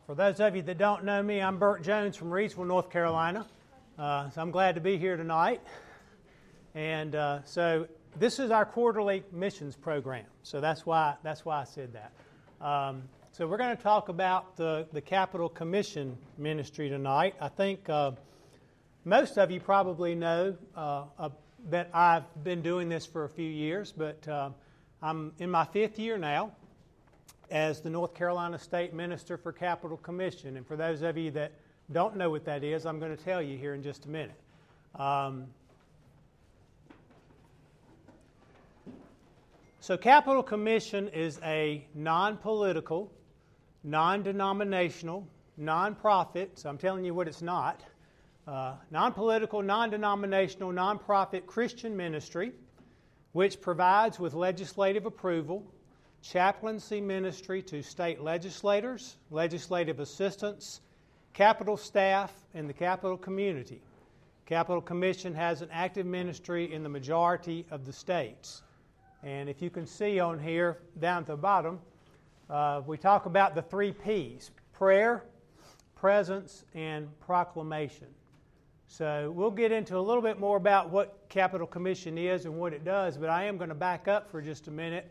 For those of you that don't know me, I'm Burt Jones from Reidsville, North Carolina. So I'm glad to be here tonight. And so this is our quarterly missions program. So that's why I said that. So we're going to talk about the Capital Commission ministry tonight. I think most of you probably know that I've been doing this for a few years, but I'm in my fifth year now as the North Carolina State Minister for Capital Commission. And for those of you that don't know what that is, I'm going to tell you here in just a minute. So Capital Commission is a non-political, non-denominational, non-profit, so I'm telling you what it's not, non-political, non-denominational, non-profit Christian ministry which provides with legislative approval, chaplaincy ministry to state legislators, legislative assistants, Capitol staff, and the Capitol community. Capital Commission has an active ministry in the majority of the states. And if you can see on here, down at the bottom, we talk about the 3 P's: prayer, presence, and proclamation. So we'll get into a little bit more about what Capital Commission is and what it does, but I am going to back up for just a minute.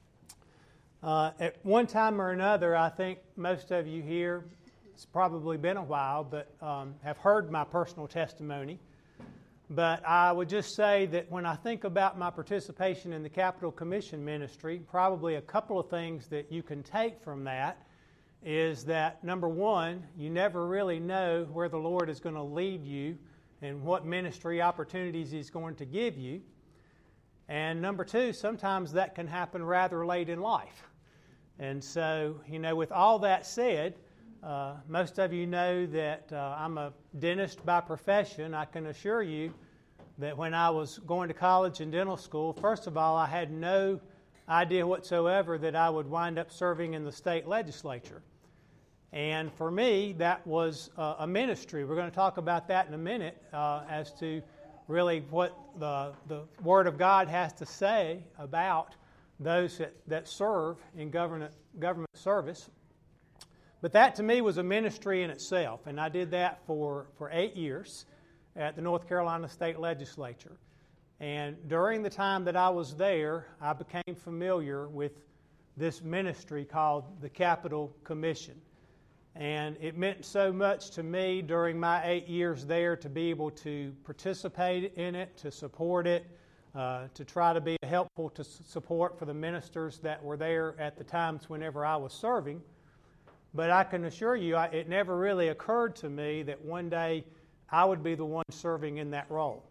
At one time or another, I think most of you here, it's probably been a while, but have heard my personal testimony. But I would just say that when I think about my participation in the Capital Commission ministry, probably a couple of things that you can take from that is that, number one, you never really know where the Lord is going to lead you and what ministry opportunities He's going to give you. And number two, sometimes that can happen rather late in life. And so, with all that said, most of you know that I'm a dentist by profession. I can assure you that when I was going to college and dental school, first of all, I had no idea whatsoever that I would wind up serving in the state legislature. And for me, that was a ministry. We're going to talk about that in a minute as to really what the Word of God has to say about those that serve in government service. But that to me was a ministry in itself, and I did that for 8 years at the North Carolina State Legislature. And during the time that I was there, I became familiar with this ministry called the Capital Commission. And it meant so much to me during my 8 years there to be able to participate in it, to support it, to try to be helpful to support for the ministers that were there at the times whenever I was serving. But I can assure you, it never really occurred to me that one day I would be the one serving in that role.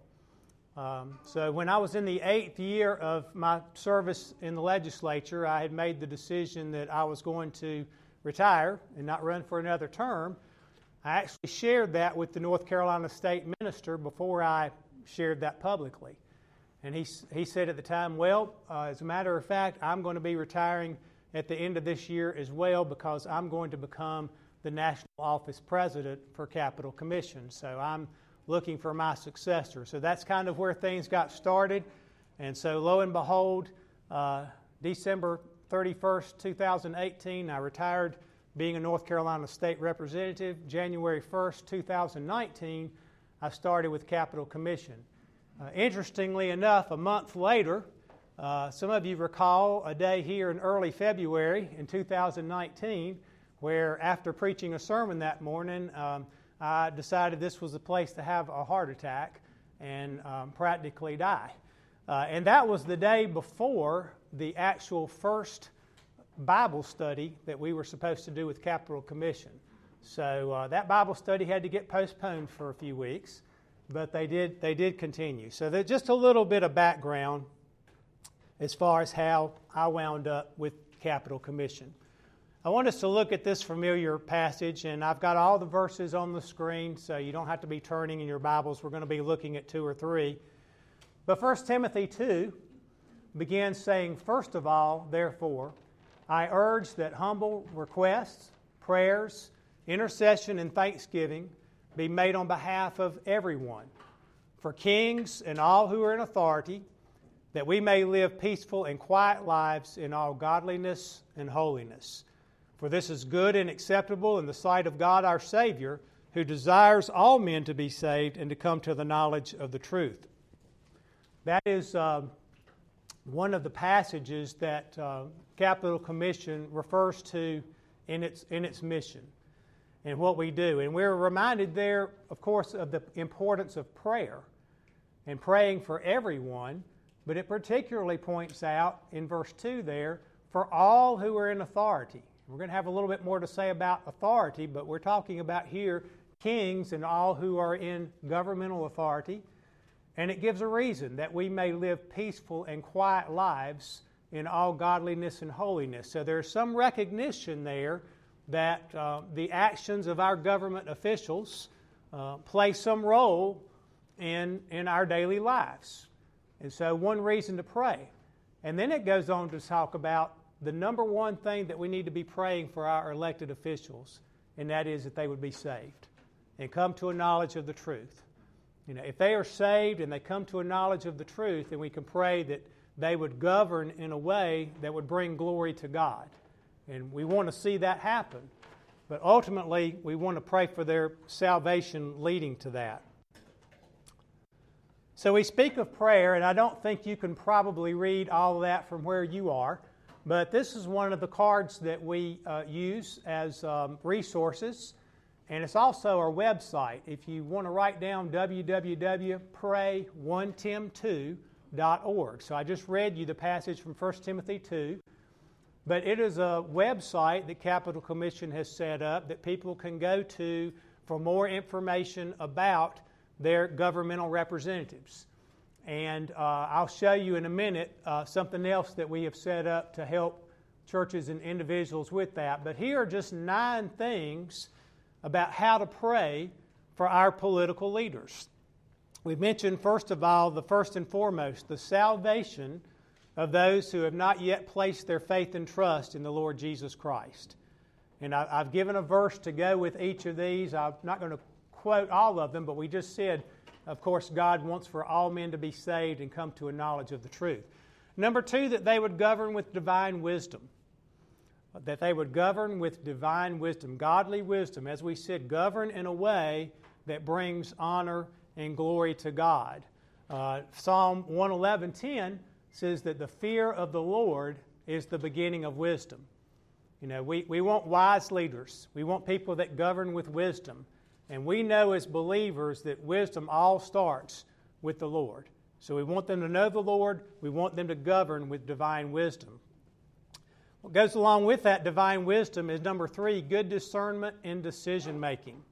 So when I was in the 8th year of my service in the legislature, I had made the decision that I was going to retire and not run for another term. I actually shared that with the North Carolina State Minister before I shared that publicly. And he said at the time, well, as a matter of fact, I'm going to be retiring at the end of this year as well because I'm going to become the National Office President for Capital Commission. So I'm looking for my successor. So that's kind of where things got started. And so lo and behold, December 31st, 2018, I retired being a North Carolina State Representative. January 1st, 2019, I started with Capital Commission. Interestingly enough, a month later, some of you recall a day here in early February in 2019 where after preaching a sermon that morning, I decided this was the place to have a heart attack and practically die. And that was the day before the actual first Bible study that we were supposed to do with Capital Commission. So that Bible study had to get postponed for a few weeks, but they did continue. So that just a little bit of background as far as how I wound up with Capital Commission. I want us to look at this familiar passage, and I've got all the verses on the screen, so you don't have to be turning in your Bibles. We're going to be looking at 2 or 3. But 1 Timothy 2 begins saying, "First of all, therefore, I urge that humble requests, prayers, intercession, and thanksgiving be made on behalf of everyone, for kings and all who are in authority, that we may live peaceful and quiet lives in all godliness and holiness. For this is good and acceptable in the sight of God our Savior, who desires all men to be saved and to come to the knowledge of the truth. That is one of the passages that Capital Commission refers to in its mission and what we do. And we're reminded there, of course, of the importance of prayer and praying for everyone, but it particularly points out in verse 2 there, for all who are in authority. We're going to have a little bit more to say about authority, but we're talking about here kings and all who are in governmental authority. And it gives a reason that we may live peaceful and quiet lives in all godliness and holiness. So there's some recognition there that the actions of our government officials play some role in our daily lives. And so one reason to pray. And then it goes on to talk about the number one thing that we need to be praying for our elected officials, and that is that they would be saved and come to a knowledge of the truth. You know, if they are saved and they come to a knowledge of the truth, then we can pray that they would govern in a way that would bring glory to God. And we want to see that happen. But ultimately, we want to pray for their salvation leading to that. So we speak of prayer, and I don't think you can probably read all of that from where you are, but this is one of the cards that we use as resources, and it's also our website. If you want to write down www.pray1tim2.org. So I just read you the passage from 1 Timothy 2, but it is a website that Capital Commission has set up that people can go to for more information about their governmental representatives. And I'll show you in a minute something else that we have set up to help churches and individuals with that. But here are just 9 things about how to pray for our political leaders. We've mentioned, first of all, the first and foremost, the salvation of those who have not yet placed their faith and trust in the Lord Jesus Christ. And I've given a verse to go with each of these. I'm not going to quote all of them, but we just said, of course, God wants for all men to be saved and come to a knowledge of the truth. Number 2, that they would govern with divine wisdom. That they would govern with divine wisdom, godly wisdom. As we said, govern in a way that brings honor and glory to God. Psalm 111:10 says that the fear of the Lord is the beginning of wisdom. You know, we want wise leaders. We want people that govern with wisdom. And we know as believers that wisdom all starts with the Lord. So we want them to know the Lord. We want them to govern with divine wisdom. What goes along with that divine wisdom is number 3, good discernment in decision making.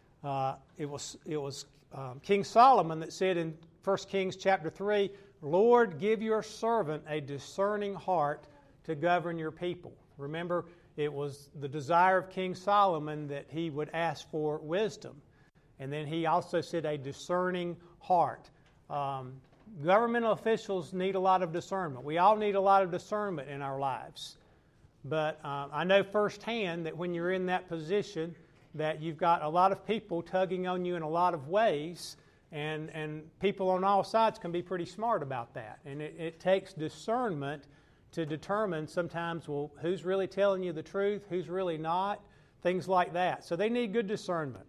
It was King Solomon that said in 1 Kings chapter 3, Lord, give your servant a discerning heart to govern your people. Remember, it was the desire of King Solomon that he would ask for wisdom. And then he also said a discerning heart. Governmental officials need a lot of discernment. We all need a lot of discernment in our lives. But I know firsthand that when you're in that position, that you've got a lot of people tugging on you in a lot of ways, and people on all sides can be pretty smart about that. And it takes discernment to determine sometimes, well, who's really telling you the truth, who's really not, things like that. So they need good discernment.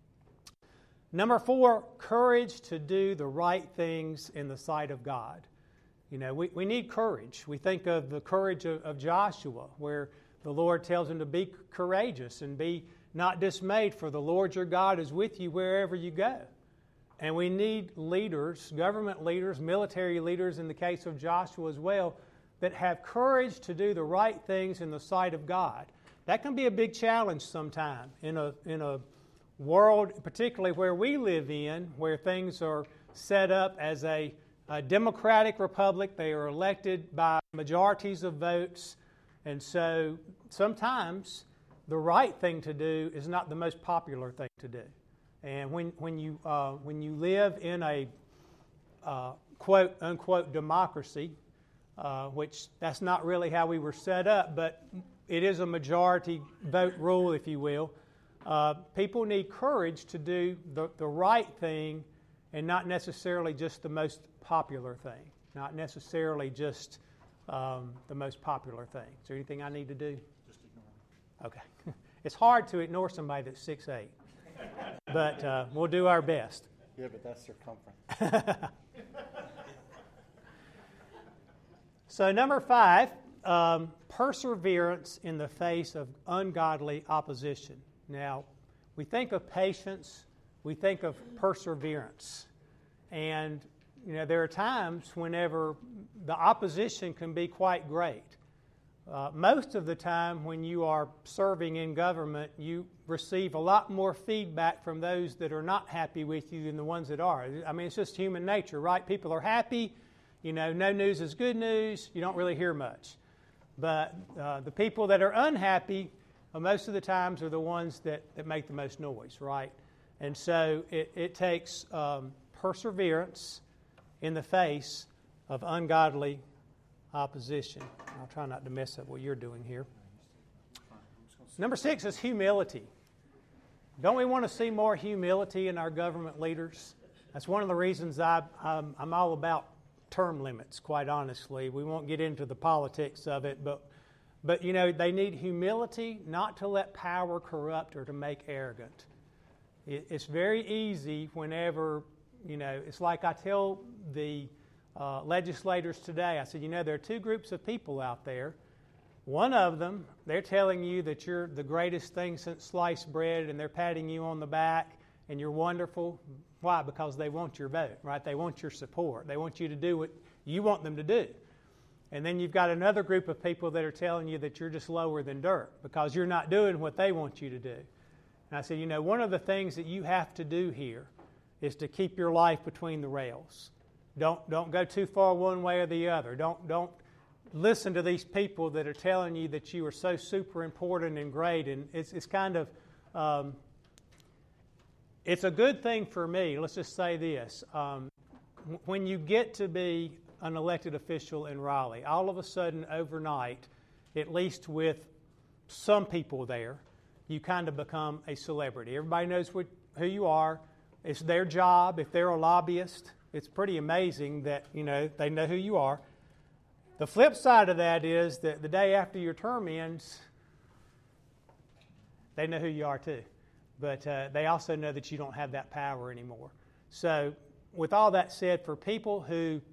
Number 4, courage to do the right things in the sight of God. You know, we need courage. We think of the courage of Joshua, where the Lord tells him to be courageous and be not dismayed, for the Lord your God is with you wherever you go. And we need leaders, government leaders, military leaders in the case of Joshua as well, that have courage to do the right things in the sight of God. That can be a big challenge sometime in a world, particularly where we live in, where things are set up as a democratic republic. They are elected by majorities of votes. And so sometimes the right thing to do is not the most popular thing to do. And when you live in a quote unquote democracy, which that's not really how we were set up, but it is a majority vote rule, if you will. People need courage to do the right thing and not necessarily just the most popular thing, not necessarily just the most popular thing. Is there anything I need to do? Just ignore Okay. It's hard to ignore somebody that's 6'8", but we'll do our best. Yeah, but that's circumference. So number 5, perseverance in the face of ungodly opposition. Now, we think of patience, we think of perseverance. And, there are times whenever the opposition can be quite great. Most of the time when you are serving in government, you receive a lot more feedback from those that are not happy with you than the ones that are. I mean, it's just human nature, right? People are happy. No news is good news. You don't really hear much. But the people that are unhappy, most of the times, are the ones that make the most noise, right? And so it takes perseverance in the face of ungodly opposition. I'll try not to mess up what you're doing here. Number 6 is humility. Don't we want to see more humility in our government leaders? That's one of the reasons I'm all about term limits, quite honestly. We won't get into the politics of it, but they need humility not to let power corrupt or to make arrogant. It's very easy whenever, it's like I tell the legislators today, I said, there are 2 groups of people out there. One of them, they're telling you that you're the greatest thing since sliced bread, and they're patting you on the back, and you're wonderful. Why? Because they want your vote, right? They want your support. They want you to do what you want them to do. And then you've got another group of people that are telling you that you're just lower than dirt because you're not doing what they want you to do. And I said, one of the things that you have to do here is to keep your life between the rails. Don't go too far one way or the other. Don't listen to these people that are telling you that you are so super important and great. And it's kind of, it's a good thing for me. Let's just say this. When you get to be an elected official in Raleigh, all of a sudden overnight, at least with some people there, you kind of become a celebrity. Everybody knows who you are. It's their job. If they're a lobbyist, it's pretty amazing that, they know who you are. The flip side of that is that the day after your term ends, they know who you are too. But they also know that you don't have that power anymore. So with all that said, for people who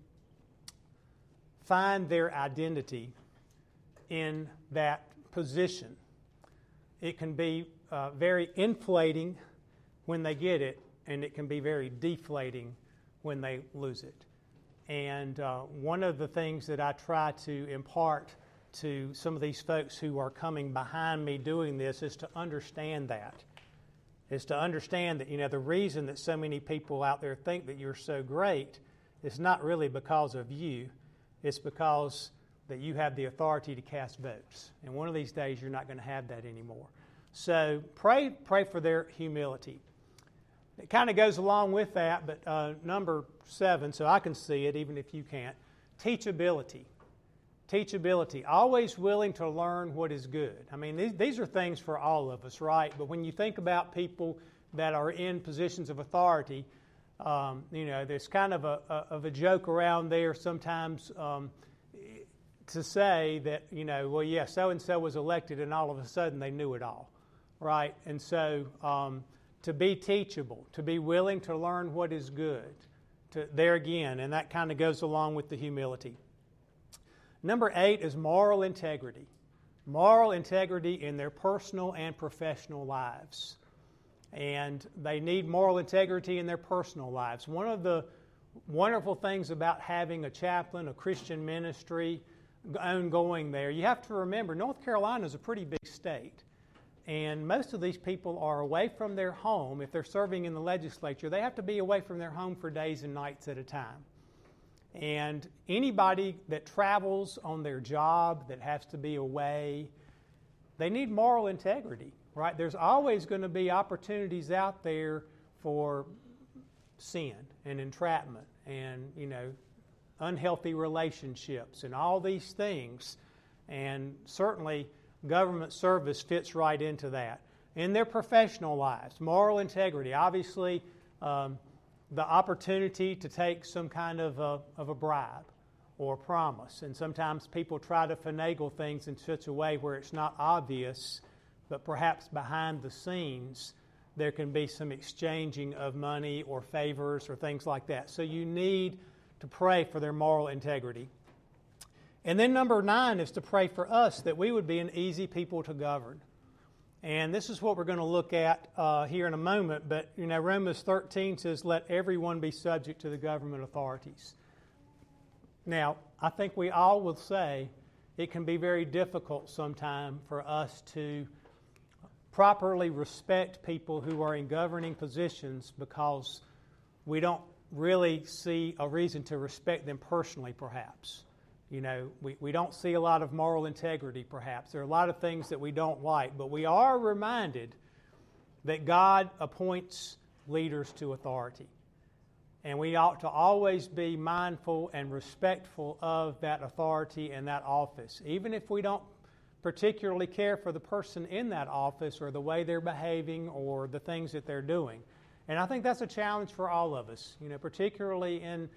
find their identity in that position, it can be very inflating when they get it, and it can be very deflating when they lose it. And one of the things that I try to impart to some of these folks who are coming behind me doing this is to understand that. Is to understand that, the reason that so many people out there think that you're so great is not really because of you. It's because that you have the authority to cast votes. And one of these days, you're not going to have that anymore. So pray for their humility. It kind of goes along with that, but number 7, so I can see it even if you can't, teachability. Teachability, always willing to learn what is good. I mean, these are things for all of us, right? But when you think about people that are in positions of authority, there's kind of a joke around there sometimes to say that, so-and-so was elected and all of a sudden they knew it all, right? And so to be teachable, to be willing to learn what is good, there again, and that kind of goes along with the humility. Number 8 is moral integrity. Moral integrity in their personal and professional lives. And they need moral integrity in their personal lives. One of the wonderful things about having a chaplain, a Christian ministry ongoing there, you have to remember North Carolina is a pretty big state. And most of these people are away from their home. If they're serving in the legislature, they have to be away from their home for days and nights at a time. And anybody that travels on their job that has to be away, they need moral integrity, right? There's always going to be opportunities out there for sin and entrapment and, unhealthy relationships and all these things. And certainly government service fits right into that. In their professional lives, moral integrity, obviously the opportunity to take some kind of a bribe or promise. And sometimes people try to finagle things in such a way where it's not obvious but perhaps behind the scenes there can be some exchanging of money or favors or things like that. So you need to pray for their moral integrity. And then number 9 is to pray for us that we would be an easy people to govern. And this is what we're going to look at here in a moment. But, Romans 13 says, let everyone be subject to the government authorities. Now, I think we all will say it can be very difficult sometimes for us to properly respect people who are in governing positions because we don't really see a reason to respect them personally, perhaps. We don't see a lot of moral integrity, perhaps. There are a lot of things that we don't like, but we are reminded that God appoints leaders to authority. And we ought to always be mindful and respectful of that authority and that office, even if we don't particularly care for the person in that office or the way they're behaving or the things that they're doing. And I think that's a challenge for all of us, particularly in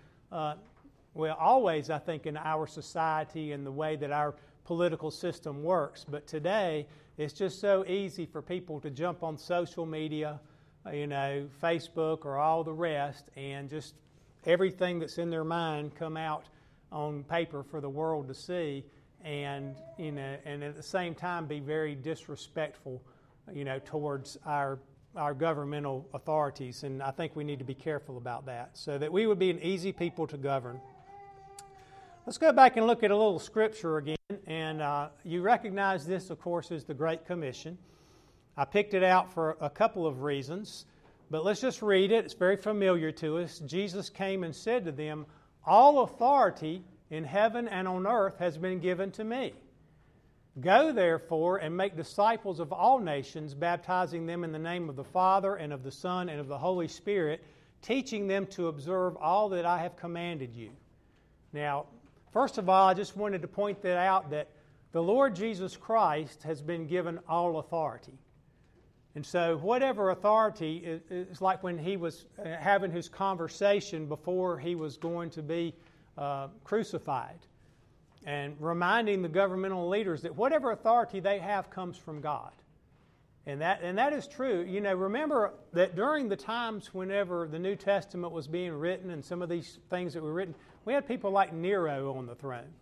always, I think, in our society and the way that our political system works. But today, it's just so easy for people to jump on social media, Facebook or all the rest, and just everything that's in their mind come out on paper for the world to see, and at the same time be very disrespectful, towards our governmental authorities. And I think we need to be careful about that so that we would be an easy people to govern. Let's go back and look at a little scripture again. And you recognize this, of course, as the Great Commission. I picked it out for a couple of reasons, but let's just read it. It's very familiar to us. Jesus came and said to them, all authority in heaven and on earth has been given to me. Go, therefore, and make disciples of all nations, baptizing them in the name of the Father and of the Son and of the Holy Spirit, teaching them to observe all that I have commanded you. Now, first of all, I just wanted to point that out that the Lord Jesus Christ has been given all authority. And so whatever authority is like when he was having his conversation before he was going to be crucified, and reminding the governmental leaders that whatever authority they have comes from God. And that is true. Remember that during the times whenever the New Testament was being written and some of these things that were written, we had people like Nero on the throne.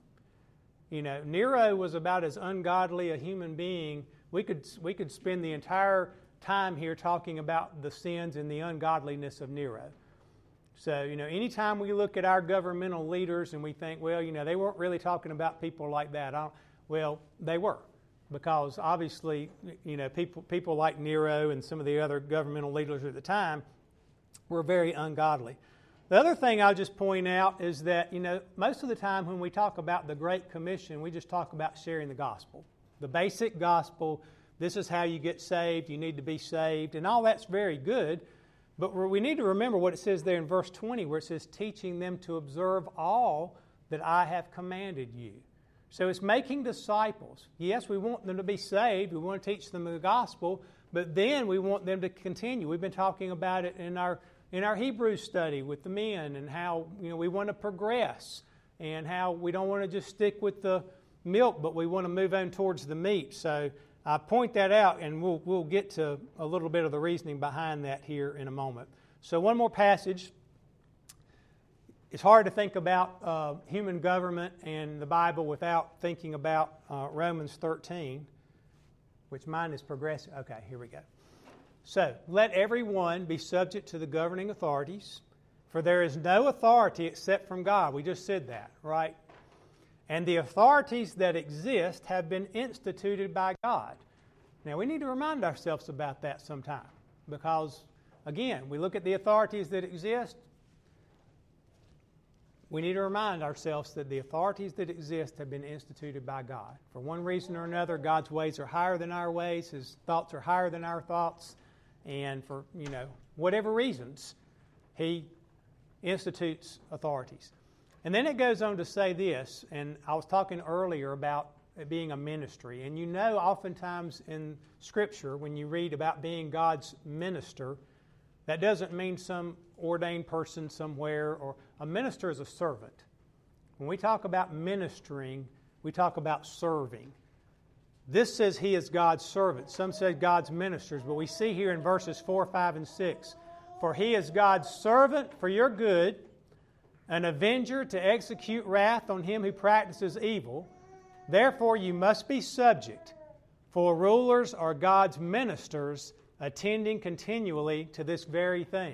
Nero was about as ungodly a human being. We could spend the entire time here talking about the sins and the ungodliness of Nero. So, anytime we look at our governmental leaders and we think, well, they weren't really talking about people like that. Well, they were. Because obviously, people like Nero and some of the other governmental leaders at the time were very ungodly. The other thing I'll just point out is that, most of the time when we talk about the Great Commission, we just talk about sharing the gospel. The basic gospel, this is how you get saved, you need to be saved, and all that's very good. But we need to remember what it says there in verse 20, where it says, teaching them to observe all that I have commanded you. So it's making disciples. Yes, we want them to be saved. We want to teach them the gospel, but then we want them to continue. We've been talking about it in our Hebrew study with the men, and how we want to progress, and how we don't want to just stick with the milk, but we want to move on towards the meat. So I point that out, and we'll get to a little bit of the reasoning behind that here in a moment. So one more passage. It's hard to think about human government and the Bible without thinking about Romans 13, which mine is progressive. Okay, here we go. So, let everyone be subject to the governing authorities, for there is no authority except from God. We just said that, right? And the authorities that exist have been instituted by God. Now, we need to remind ourselves about that sometime, because, again, we look at the authorities that exist. We need to remind ourselves that the authorities that exist have been instituted by God. For one reason or another, God's ways are higher than our ways. His thoughts are higher than our thoughts. And for, whatever reasons, He institutes authorities. And then it goes on to say this, and I was talking earlier about it being a ministry. And oftentimes in Scripture, when you read about being God's minister, that doesn't mean some ordained person somewhere, or a minister is a servant. When we talk about ministering, we talk about serving. This says he is God's servant. Some say God's ministers, but we see here in verses 4, 5, and 6, for he is God's servant for your good, an avenger to execute wrath on him who practices evil. Therefore you must be subject, for rulers are God's ministers, attending continually to this very thing.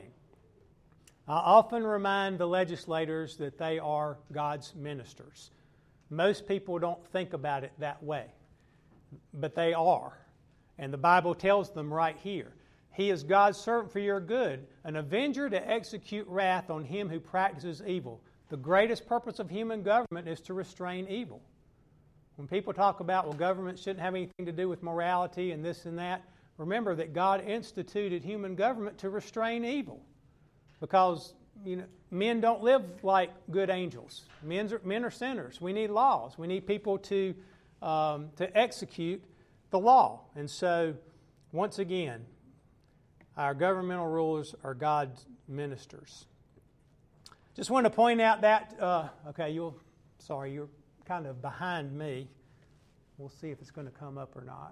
I often remind the legislators that they are God's ministers. Most people don't think about it that way, but they are. And the Bible tells them right here, he is God's servant for your good, an avenger to execute wrath on him who practices evil. The greatest purpose of human government is to restrain evil. When people talk about, well, government shouldn't have anything to do with morality and this and that, remember that God instituted human government to restrain evil. Because, men don't live like good angels. Men are sinners. We need laws. We need people to execute the law. And so, once again, our governmental rulers are God's ministers. Just want to point out that, you're kind of behind me. We'll see if it's going to come up or not.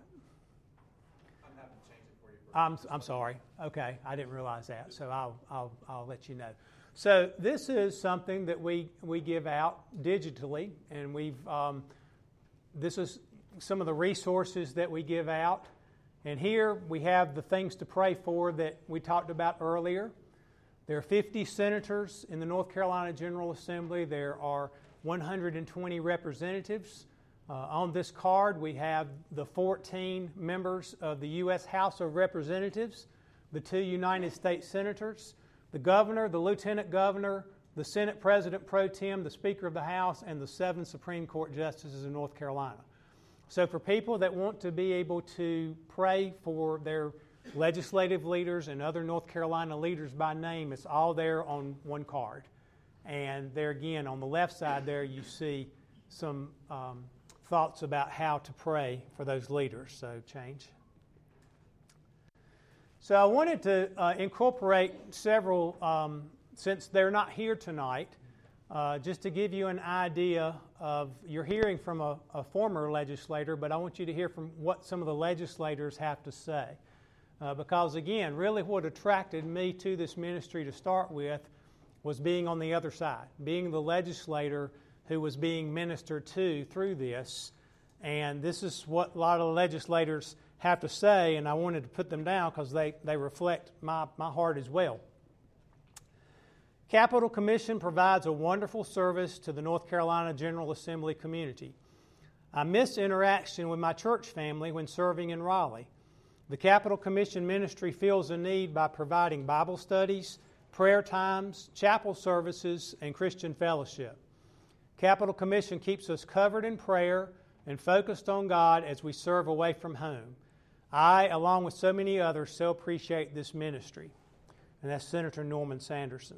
I'm happy to change it for you. I'm sorry. Okay, I didn't realize that, so I'll let you know. So this is something that we give out digitally, and this is some of the resources that we give out. And here we have the things to pray for that we talked about earlier. There are 50 senators in the North Carolina General Assembly. There are 120 representatives. On this card, we have the 14 members of the U.S. House of Representatives, the 2 United States senators, the governor, the lieutenant governor, the Senate President Pro Tem, the Speaker of the House, and the 7 Supreme Court justices of North Carolina. So for people that want to be able to pray for their legislative leaders and other North Carolina leaders by name, it's all there on one card. And there again, on the left side there, you see some thoughts about how to pray for those leaders. So change. So I wanted to incorporate several, since they're not here tonight, just to give you an idea of, you're hearing from a former legislator, but I want you to hear from what some of the legislators have to say. Because again, really what attracted me to this ministry to start with was being on the other side, being the legislator who was being ministered to through this. And this is what a lot of the legislators have to say, and I wanted to put them down because they reflect my heart as well. Capitol Commission provides a wonderful service to the North Carolina General Assembly community. I miss interaction with my church family when serving in Raleigh. The Capitol Commission ministry fills a need by providing Bible studies, prayer times, chapel services, and Christian fellowship. Capitol Commission keeps us covered in prayer and focused on God as we serve away from home. I, along with so many others, so appreciate this ministry. And that's Senator Norman Sanderson.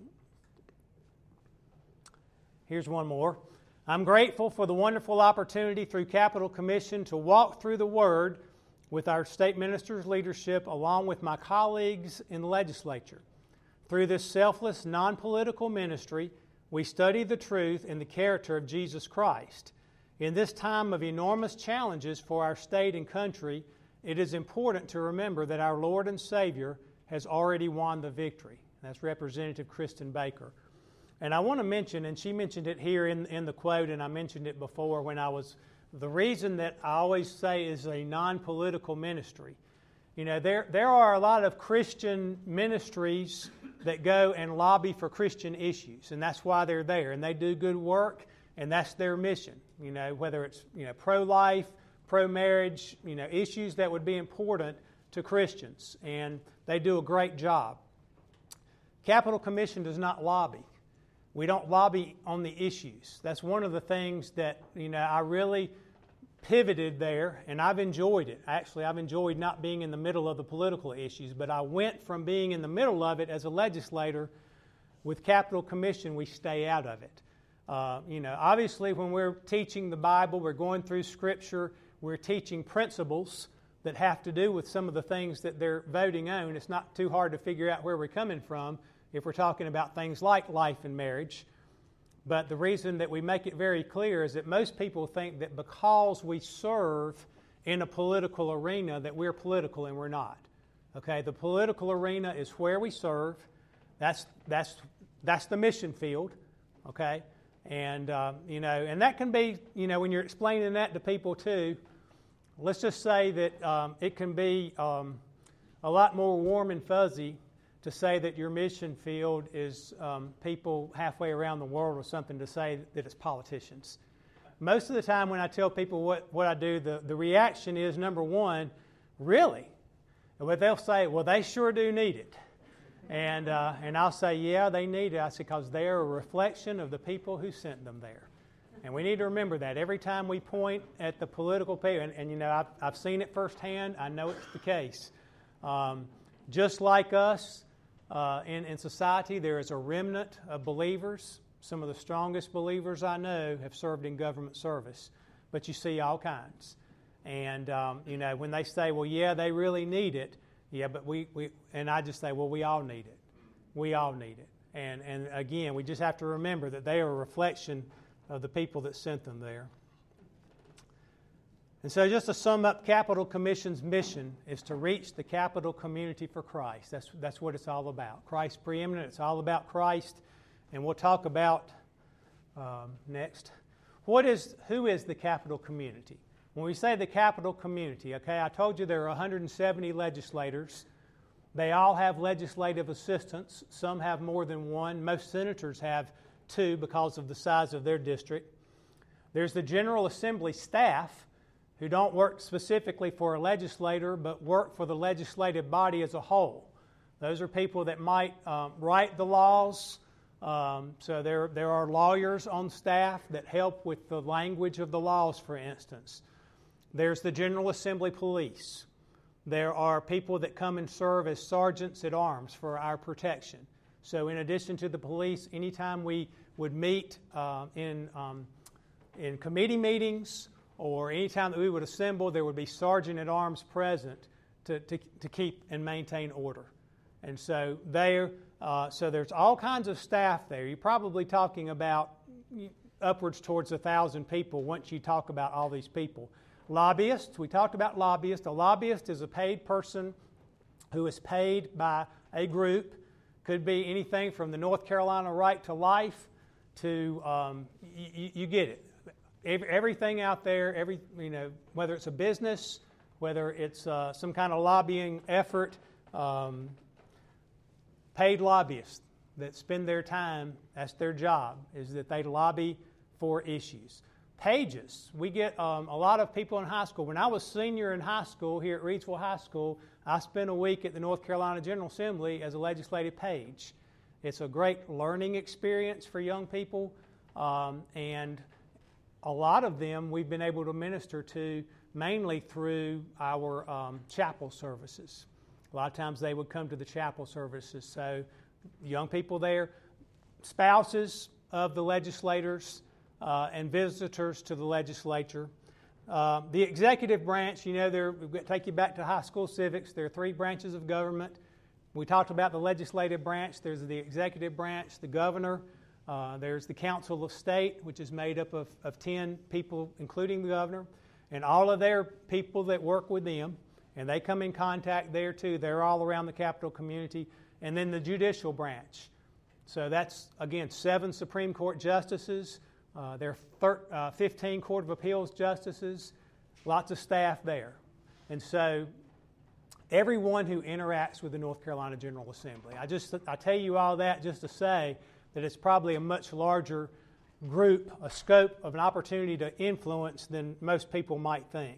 Here's one more. I'm grateful for the wonderful opportunity through Capitol Commission to walk through the Word with our state minister's leadership along with my colleagues in the legislature. Through this selfless, non-political ministry, we study the truth and the character of Jesus Christ. In this time of enormous challenges for our state and country, it is important to remember that our Lord and Savior has already won the victory. That's Representative Kristen Baker. And I want to mention, and she mentioned it here in the quote, and I mentioned it before when the reason that I always say is a non-political ministry. There are a lot of Christian ministries that go and lobby for Christian issues, and that's why they're there, and they do good work, and that's their mission. Whether it's pro-life, pro-marriage, issues that would be important to Christians, and they do a great job. Capitol Commission does not lobby. We don't lobby on the issues. That's one of the things that I really pivoted there, and I've enjoyed it. Actually, I've enjoyed not being in the middle of the political issues, but I went from being in the middle of it as a legislator. With Capitol Commission, we stay out of it. Obviously, when we're teaching the Bible, we're going through Scripture, we're teaching principles that have to do with some of the things that they're voting on. It's not too hard to figure out where we're coming from if we're talking about things like life and marriage. But the reason that we make it very clear is that most people think that because we serve in a political arena that we're political and we're not. Okay, the political arena is where we serve. That's the mission field. Okay, and and that can be, when you're explaining that to people too. Let's just say that it can be a lot more warm and fuzzy to say that your mission field is people halfway around the world or something, to say that it's politicians. Most of the time when I tell people what I do, the reaction is, number one, really? But they'll say, well, they sure do need it. And I'll say, yeah, they need it. I say, because they are a reflection of the people who sent them there. And we need to remember that every time we point at the political people, and I've seen it firsthand, I know it's the case. Just like us in society, there is a remnant of believers. Some of the strongest believers I know have served in government service. But you see all kinds. And, when they say, well, yeah, they really need it, yeah, but and I just say, well, we all need it. We all need it. And again, we just have to remember that they are a reflection of the people that sent them there. And so just to sum up, Capital Commission's mission is to reach the capital community for Christ. That's what it's all about. Christ preeminent, it's all about Christ. And we'll talk about next. Who is the capital community? When we say the capital community, okay, I told you there are 170 legislators. They all have legislative assistants. Some have more than one. Most senators have two because of the size of their district. There's the General Assembly staff, who don't work specifically for a legislator, but work for the legislative body as a whole. Those are people that might write the laws. So there are lawyers on staff that help with the language of the laws, for instance. There's the General Assembly police. There are people that come and serve as sergeants at arms for our protection. So in addition to the police, anytime we would meet in committee meetings, or anytime that we would assemble, there would be sergeant at arms present to keep and maintain order. And so so there's all kinds of staff there. You're probably talking about upwards towards 1,000 people once you talk about all these people. Lobbyists, we talked about lobbyists. A lobbyist is a paid person who is paid by a group. Could be anything from the North Carolina Right to Life to, you get it. Everything out there, whether it's a business, whether it's some kind of lobbying effort, paid lobbyists that spend their time, that's their job, is that they lobby for issues. Pages. We get a lot of people in high school. When I was senior in high school here at Reidsville High School, I spent a week at the North Carolina General Assembly as a legislative page. It's a great learning experience for young people, and a lot of them we've been able to minister to mainly through our chapel services. A lot of times they would come to the chapel services. So young people there, spouses of the legislators, and visitors to the legislature. The executive branch, we take you back to high school civics. There are three branches of government. We talked about the legislative branch. There's the executive branch, the governor. There's the Council of State, which is made up of 10 people, including the governor, and all of their people that work with them. And they come in contact there too. They're all around the capital community. And then the judicial branch. So that's, again, 7 Supreme Court justices. There are 15 Court of Appeals justices, lots of staff there. And so everyone who interacts with the North Carolina General Assembly. I tell you all that just to say that it's probably a much larger group, a scope of an opportunity to influence than most people might think.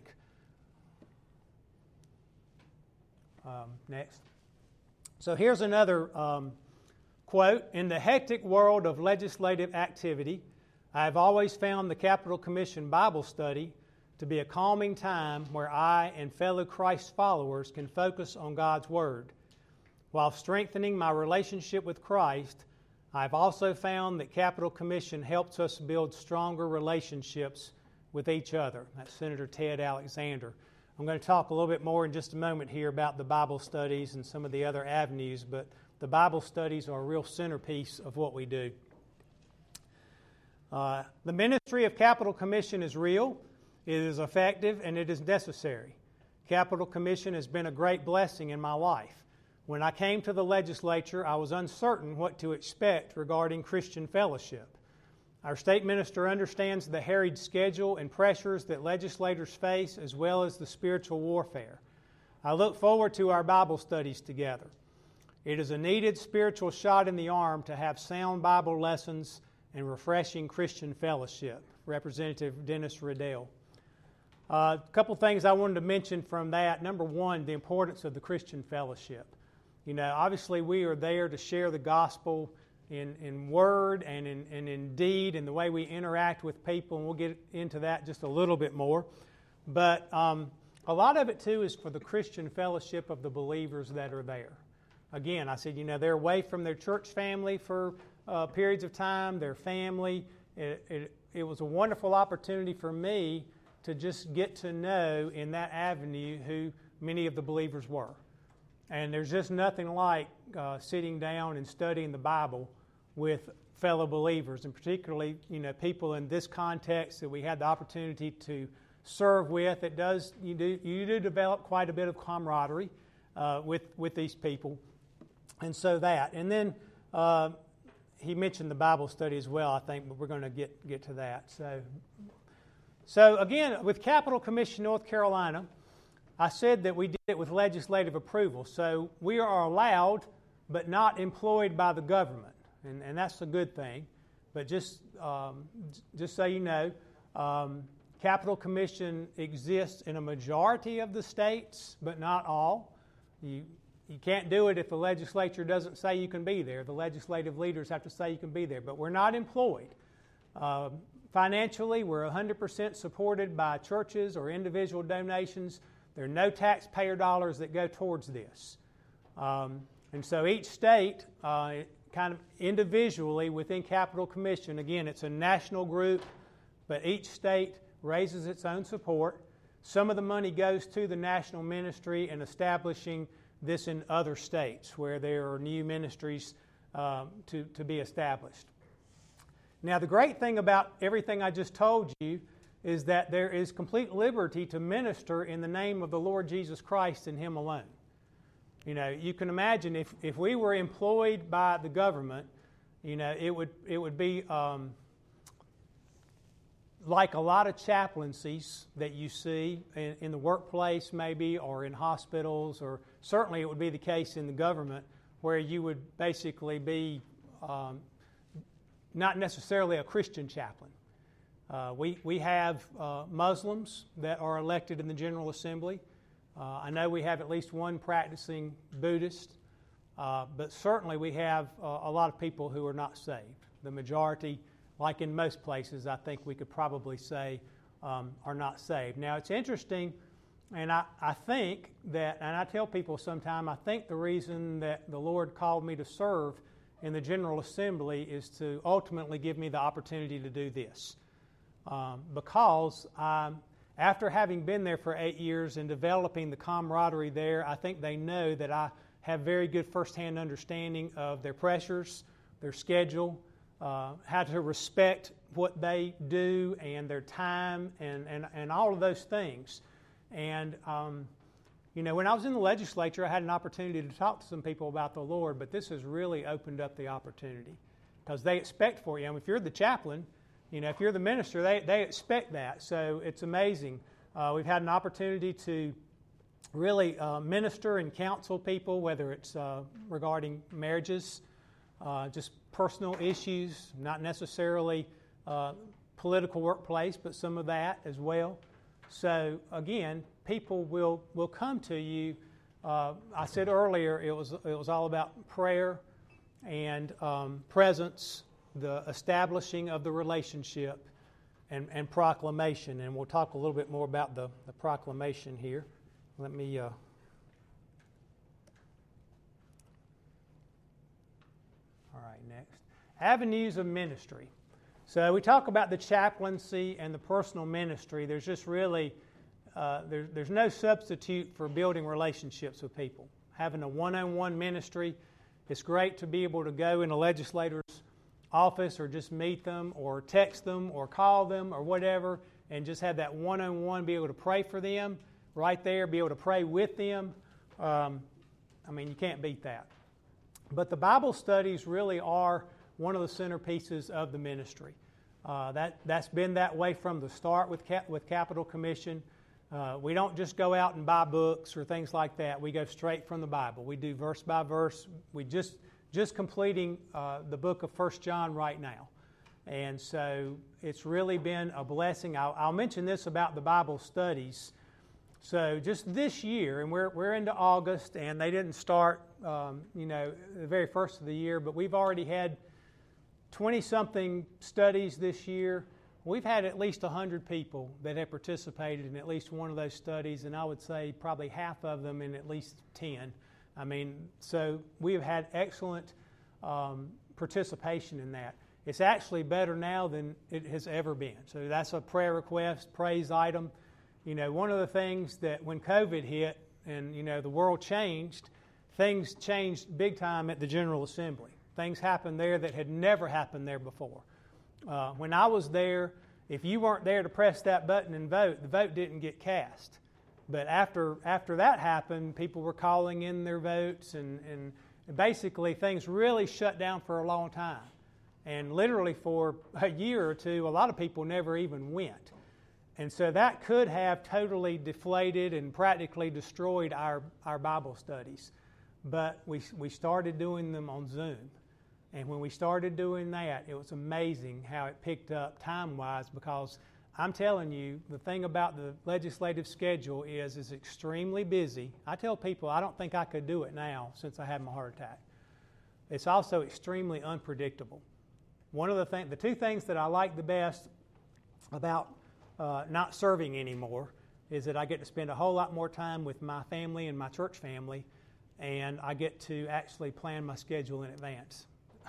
Next. So here's another quote. In the hectic world of legislative activity, I have always found the Capital Commission Bible study to be a calming time where I and fellow Christ followers can focus on God's Word. While strengthening my relationship with Christ, I've also found that Capital Commission helps us build stronger relationships with each other. That's Senator Ted Alexander. I'm going to talk a little bit more in just a moment here about the Bible studies and some of the other avenues, but the Bible studies are a real centerpiece of what we do. The ministry of Capital Commission is real. It is effective and it is necessary. Capital Commission has been a great blessing in my life. When I came to the legislature, I was uncertain what to expect regarding Christian fellowship. Our state minister understands the harried schedule and pressures that legislators face, as well as the spiritual warfare. I look forward to our Bible studies together. It is a needed spiritual shot in the arm to have sound Bible lessons and refreshing Christian fellowship. Representative Dennis Riddell. A couple things I wanted to mention from that. Number one, the importance of the Christian fellowship. You know, obviously we are there to share the gospel in word and in deed and the way we interact with people, and we'll get into that just a little bit more. But a lot of it, too, is for the Christian fellowship of the believers that are there. Again, I said, you know, they're away from their church family for periods of time, their family. It was a wonderful opportunity for me to just get to know in that avenue who many of the believers were. And there's just nothing like sitting down and studying the Bible with fellow believers, and particularly, you know, people in this context that we had the opportunity to serve with. You do develop quite a bit of camaraderie with these people, and so that. And then he mentioned the Bible study as well, I think, but we're going to get to that. So again, with Capital Commission North Carolina, I said that we did it with legislative approval. So we are allowed, but not employed by the government, and that's a good thing. But just so you know, Capital Commission exists in a majority of the states, but not all. You can't do it if the legislature doesn't say you can be there. The legislative leaders have to say you can be there, but we're not employed. Financially, we're 100% supported by churches or individual donations. There are no taxpayer dollars that go towards this. And so each state, kind of individually within Capital Commission, again, it's a national group, but each state raises its own support. Some of the money goes to the national ministry in establishing this in other states where there are new ministries to be established. Now, the great thing about everything I just told you is that there is complete liberty to minister in the name of the Lord Jesus Christ and Him alone. You know, you can imagine if we were employed by the government, you know, it would be like a lot of chaplaincies that you see in the workplace maybe, or in hospitals, or certainly it would be the case in the government, where you would basically be not necessarily a Christian chaplain. We have Muslims that are elected in the General Assembly. I know we have at least one practicing Buddhist, but certainly we have a lot of people who are not saved. The majority, like in most places, I think we could probably say are not saved. Now, it's interesting, and I think that, and I tell people sometime, I think the reason that the Lord called me to serve in the General Assembly is to ultimately give me the opportunity to do this. Because after having been there for 8 years and developing the camaraderie there, I think they know that I have very good firsthand understanding of their pressures, their schedule, how to respect what they do and their time and all of those things. And, you know, when I was in the legislature, I had an opportunity to talk to some people about the Lord, but this has really opened up the opportunity because they expect for you. I mean, if you're the chaplain, you know, if you're the minister, they expect that. So it's amazing. We've had an opportunity to really minister and counsel people, whether it's regarding marriages, just personal issues, not necessarily political workplace, but some of that as well. So again, people will come to you. I said earlier it was all about prayer and presence, the establishing of the relationship, and proclamation. And we'll talk a little bit more about the proclamation here. Let me... All right, next. Avenues of ministry. So we talk about the chaplaincy and the personal ministry. There's just really, there's no substitute for building relationships with people. Having a one-on-one ministry, it's great to be able to go in a legislator's office or just meet them or text them or call them or whatever and just have that one-on-one, be able to pray for them right there, be able to pray with them. You can't beat that. But the Bible studies really are one of the centerpieces of the ministry. That's been that way from the start with Capital Commission. We don't just go out and buy books or things like that. We go straight from the Bible. We do verse by verse. We just completing the book of 1 John right now. And so it's really been a blessing. I'll mention this about the Bible studies. So just this year, and we're into August, and they didn't start, the very first of the year, but we've already had 20-something studies this year. We've had at least 100 people that have participated in at least one of those studies, and I would say probably half of them in at least 10. So we have had excellent participation in that. It's actually better now than it has ever been. So that's a prayer request, praise item. One of the things that when COVID hit and, the world changed, things changed big time at the General Assembly. Things happened there that had never happened there before. When I was there, if you weren't there to press that button and vote, the vote didn't get cast. But after that happened, people were calling in their votes, and basically things really shut down for a long time. And literally for a year or two, a lot of people never even went. And so that could have totally deflated and practically destroyed our Bible studies. But we started doing them on Zoom. And when we started doing that, it was amazing how it picked up time-wise, because I'm telling you, the thing about the legislative schedule is it's extremely busy. I tell people I don't think I could do it now since I had my heart attack. It's also extremely unpredictable. One of the two things that I like the best about not serving anymore is that I get to spend a whole lot more time with my family and my church family, and I get to actually plan my schedule in advance.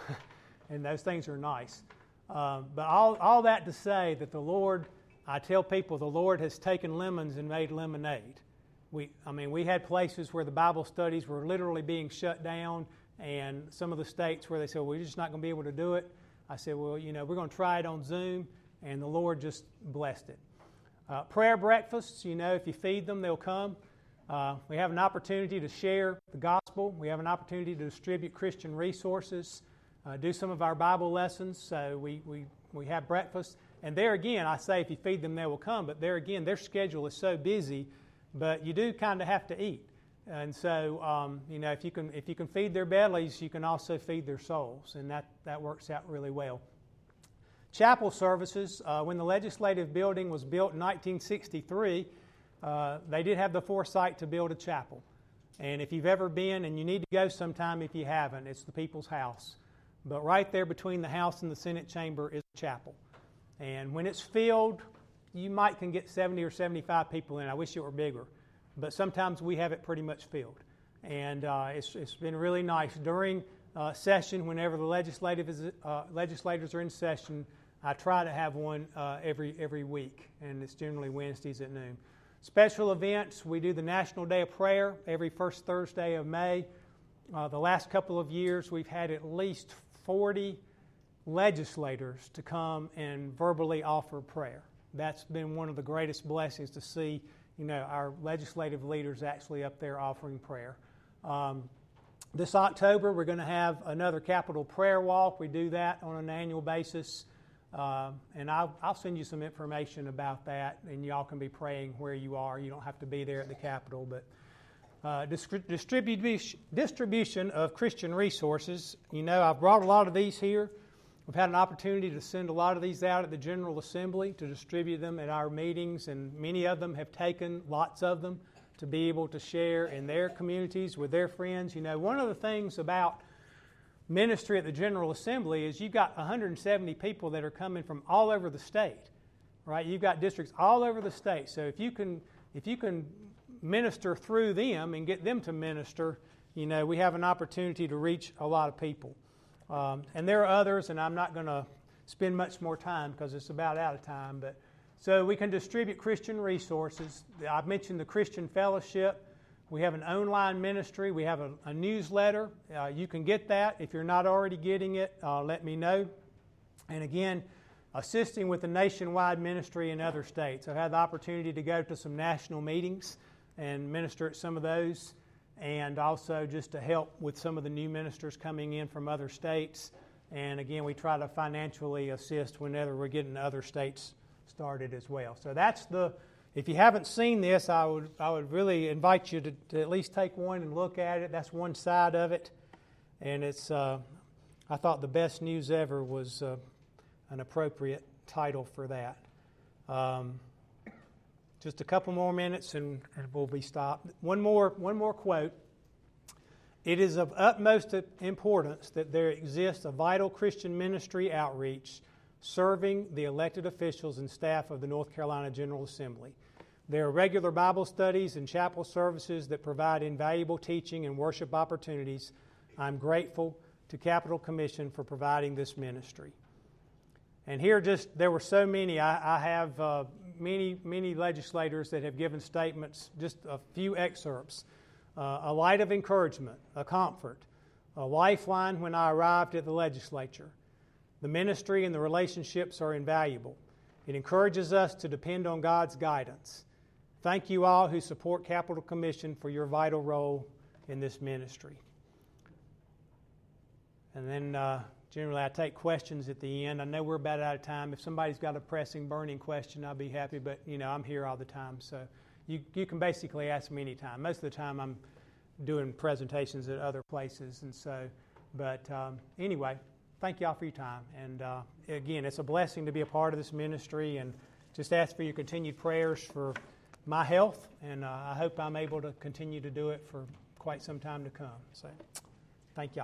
And those things are nice. But all that to say that the Lord, I tell people, the Lord has taken lemons and made lemonade. We had places where the Bible studies were literally being shut down, and some of the states where they said, we're just not going to be able to do it. I said, well, we're going to try it on Zoom, and the Lord just blessed it. Prayer breakfasts, if you feed them, they'll come. We have an opportunity to share the gospel. We have an opportunity to distribute Christian resources, do some of our Bible lessons. So we have breakfast. And there again, I say if you feed them, they will come. But there again, their schedule is so busy, but you do kind of have to eat. And so, if you can feed their bellies, you can also feed their souls, and that works out really well. Chapel services, when the legislative building was built in 1963, they did have the foresight to build a chapel. And if you've ever been, and you need to go sometime if you haven't, it's the People's House. But right there between the House and the Senate chamber is a chapel. And when it's filled, you can get 70 or 75 people in. I wish it were bigger. But sometimes we have it pretty much filled. And it's been really nice. During session, whenever the legislators are in session, I try to have one every week, and it's generally Wednesdays at noon. Special events, we do the National Day of Prayer every first Thursday of May. The last couple of years, we've had at least 40 legislators to come and verbally offer prayer. That's been one of the greatest blessings to see, our legislative leaders actually up there offering prayer. This October, we're going to have another Capitol Prayer Walk. We do that on an annual basis. And I'll send you some information about that, and y'all can be praying where you are. You don't have to be there at the Capitol. But distribution of Christian resources. I've brought a lot of these here. We've had an opportunity to send a lot of these out at the General Assembly to distribute them at our meetings, and many of them have taken lots of them to be able to share in their communities with their friends. One of the things about ministry at the General Assembly is you've got 170 people that are coming from all over the state, right? You've got districts all over the state. So if you can minister through them and get them to minister, we have an opportunity to reach a lot of people. And there are others, and I'm not going to spend much more time because it's about out of time. But so we can distribute Christian resources. I've mentioned the Christian Fellowship. We have an online ministry. We have a newsletter. You can get that. If you're not already getting it, let me know. And again, assisting with the nationwide ministry in other states. I've had the opportunity to go to some national meetings and minister at some of those, and also just to help with some of the new ministers coming in from other states. And again, we try to financially assist whenever we're getting other states started as well. So if you haven't seen this, I would really invite you to at least take one and look at it. That's one side of it. And it's, I thought the best news ever was an appropriate title for that. Just a couple more minutes and we'll be stopped. One more quote. It is of utmost importance that there exists a vital Christian ministry outreach serving the elected officials and staff of the North Carolina General Assembly. There are regular Bible studies and chapel services that provide invaluable teaching and worship opportunities. I'm grateful to Capital Commission for providing this ministry. And here there were so many. I have many legislators that have given statements, just a few excerpts. A light of encouragement, a comfort, a lifeline when I arrived at the legislature. The ministry and the relationships are invaluable. It encourages us to depend on God's guidance. Thank you all who support Capital Commission for your vital role in this ministry. And then generally I take questions at the end. I know we're about out of time. If somebody's got a pressing, burning question, I'll be happy. But, I'm here all the time, so you can basically ask me anytime. Most of the time I'm doing presentations at other places, and so. But anyway, thank y'all for your time. And again, it's a blessing to be a part of this ministry, and just ask for your continued prayers for my health, and I hope I'm able to continue to do it for quite some time to come. So, thank y'all.